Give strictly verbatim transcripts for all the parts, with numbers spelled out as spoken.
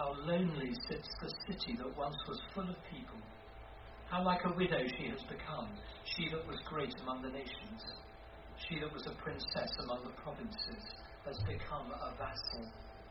How lonely sits the city that once was full of people. How like a widow she has become, she that was great among the nations. She that was a princess among the provinces has become a vassal.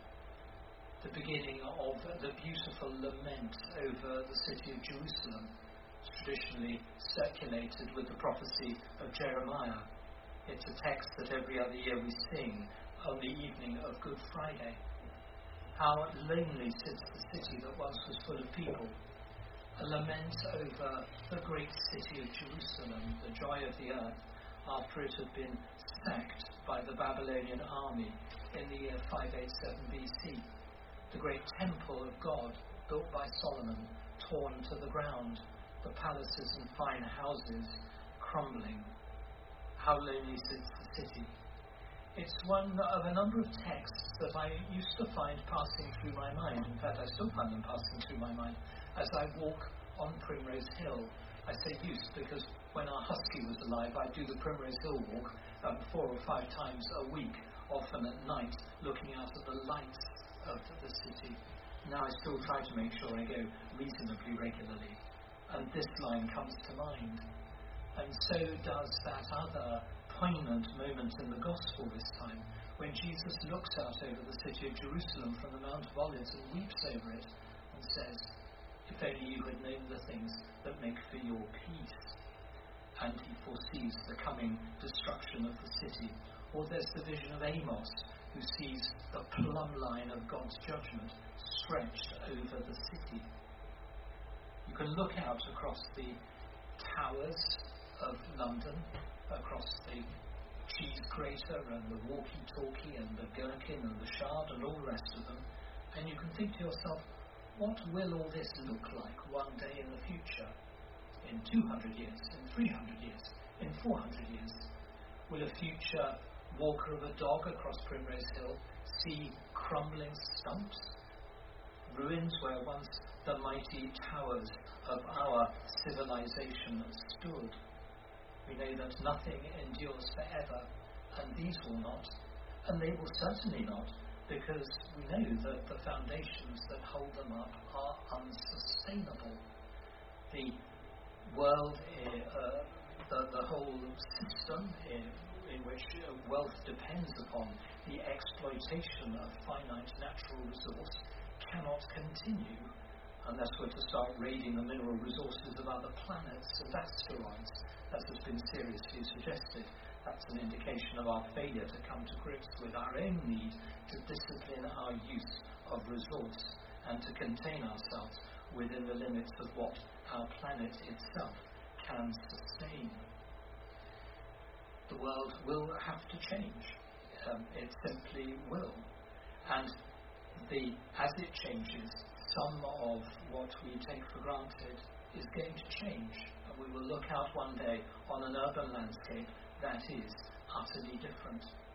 The beginning of the beautiful lament over the city of Jerusalem, traditionally circulated with the prophecy of Jeremiah. It's a text that every other year we sing on the evening of Good Friday. How lonely sits the city that once was full of people. A lament over the great city of Jerusalem, the joy of the earth, after it had been sacked by the Babylonian army in the year five eighty-seven B C. The great temple of God, built by Solomon, torn to the ground, the palaces and fine houses crumbling. How lonely sits the city. It's one of a number of texts that I used to find passing through my mind. In fact, I still find them passing through my mind as I walk on Primrose Hill. I say used because when our husky was alive, I'd do the Primrose Hill walk um, four or five times a week, often at night, looking out at the lights of the city. Now I still try to make sure I go reasonably regularly. And this line comes to mind. And so does that other poignant moment in the Gospel this time, when Jesus looks out over the city of Jerusalem from the Mount of Olives and weeps over it and says, "If only you had known the things that make for your peace." And he foresees the coming destruction of the city. Or there's the vision of Amos, who sees the plumb line of God's judgment stretched over the city. You can look out across the towers of London, across the cheese grater and the walkie-talkie and the gherkin and the shard and all the rest of them, and you can think to yourself, what will all this look like one day in the future? In two hundred years, in three hundred years, in four hundred years? Will a future walker of a dog across Primrose Hill see crumbling stumps? Ruins where once the mighty towers of our civilization stood. We know that nothing endures forever, and these will not, and they will certainly not, because we know that the foundations that hold them up are unsustainable. The world, uh, the, the whole system in, in which uh, wealth depends upon the exploitation of finite natural resource cannot continue unless we're to start raiding the mineral resources of other planets and asteroids, as has been seriously suggested. That's an indication of our failure to come to grips with our own need to discipline our use of resource and to contain ourselves within the limits of what our planet itself can sustain. The world will have to change. Um, it simply will. And the, as it changes, some of what we take for granted is going to change, and we will look out one day on an urban landscape that is utterly different.